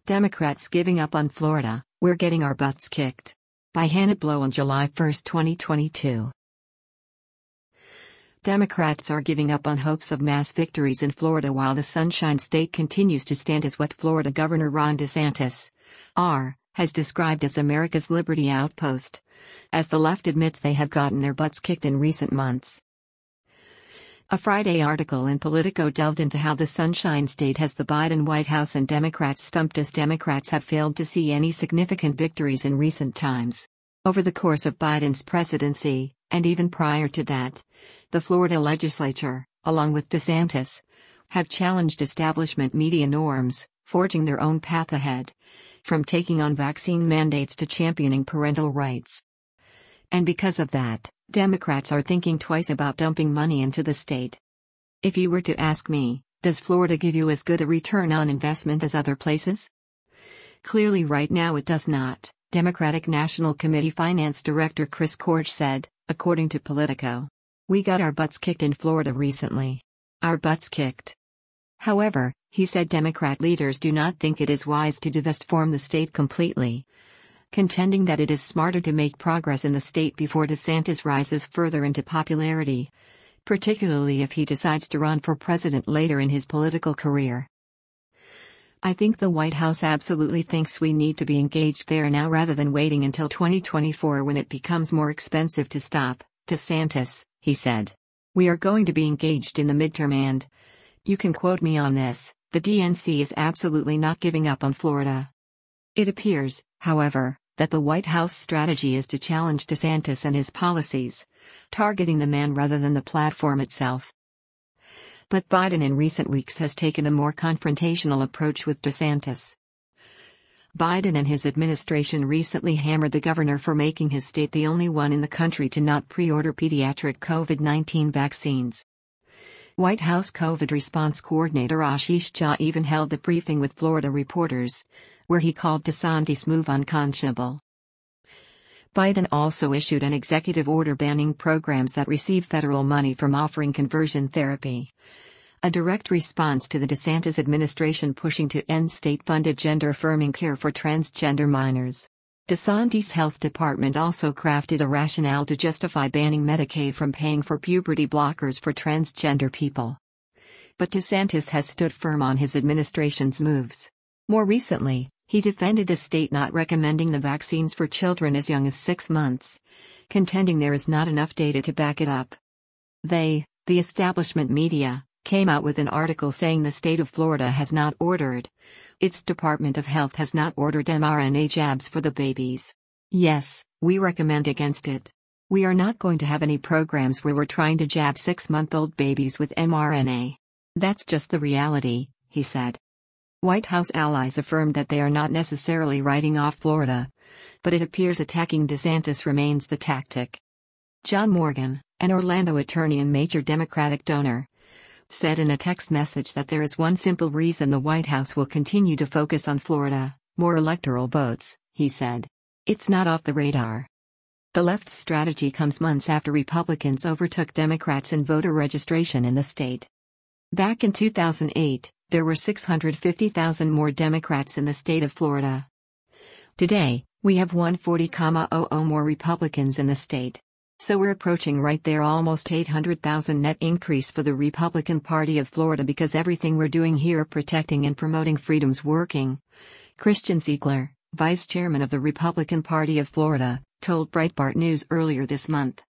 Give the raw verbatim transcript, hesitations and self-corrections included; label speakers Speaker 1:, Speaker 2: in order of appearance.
Speaker 1: Democrats giving up on Florida, we're getting our butts kicked. By Hannah Blow on July first, twenty twenty-two. Democrats are giving up on hopes of mass victories in Florida while the Sunshine State continues to stand as what Florida Governor Ron DeSantis R. has described as America's Liberty Outpost, as the left admits they have gotten their butts kicked in recent months. A Friday article in Politico delved into how the Sunshine State has the Biden White House and Democrats stumped as Democrats have failed to see any significant victories in recent times. Over the course of Biden's presidency, and even prior to that, the Florida legislature, along with DeSantis, have challenged establishment media norms, forging their own path ahead, from taking on vaccine mandates to championing parental rights. And because of that, Democrats are thinking twice about dumping money into the state. If you were to ask me, does Florida give you as good a return on investment as other places? Clearly right now it does not, Democratic National Committee Finance Director Chris Korch said, according to Politico. We got our butts kicked in Florida recently. Our butts kicked. However, he said Democrat leaders do not think it is wise to divest from the state completely, contending that it is smarter to make progress in the state before DeSantis rises further into popularity, particularly if he decides to run for president later in his political career. I think the White House absolutely thinks we need to be engaged there now rather than waiting until twenty twenty-four when it becomes more expensive to stop DeSantis, he said. We are going to be engaged in the midterm and, you can quote me on this, the D N C is absolutely not giving up on Florida. It appears, however, that the White House strategy is to challenge DeSantis and his policies, targeting the man rather than the platform itself. But Biden in recent weeks has taken a more confrontational approach with DeSantis. Biden and his administration recently hammered the governor for making his state the only one in the country to not pre-order pediatric COVID nineteen vaccines. White House COVID response coordinator Ashish Jha even held a briefing with Florida reporters, where he called DeSantis' move unconscionable. Biden also issued an executive order banning programs that receive federal money from offering conversion therapy, a direct response to the DeSantis administration pushing to end state-funded gender-affirming care for transgender minors. DeSantis' health department also crafted a rationale to justify banning Medicaid from paying for puberty blockers for transgender people. But DeSantis has stood firm on his administration's moves. More recently, he defended the state not recommending the vaccines for children as young as six months, contending there is not enough data to back it up. They, the establishment media, came out with an article saying the state of Florida has not ordered, its Department of Health has not ordered mRNA jabs for the babies. Yes, we recommend against it. We are not going to have any programs where we're trying to jab six-month-old babies with mRNA. That's just the reality, he said. White House allies affirmed that they are not necessarily writing off Florida, but it appears attacking DeSantis remains the tactic. John Morgan, an Orlando attorney and major Democratic donor, said in a text message that there is one simple reason the White House will continue to focus on Florida: more electoral votes, he said. It's not off the radar. The left's strategy comes months after Republicans overtook Democrats in voter registration in the state. Back in two thousand eight, there were six hundred fifty thousand more Democrats in the state of Florida. Today, we have one hundred forty thousand more Republicans in the state. So we're approaching right there almost eight hundred thousand net increase for the Republican Party of Florida because everything we're doing here protecting and promoting freedom's working. Christian Ziegler, vice chairman of the Republican Party of Florida, told Breitbart News earlier this month.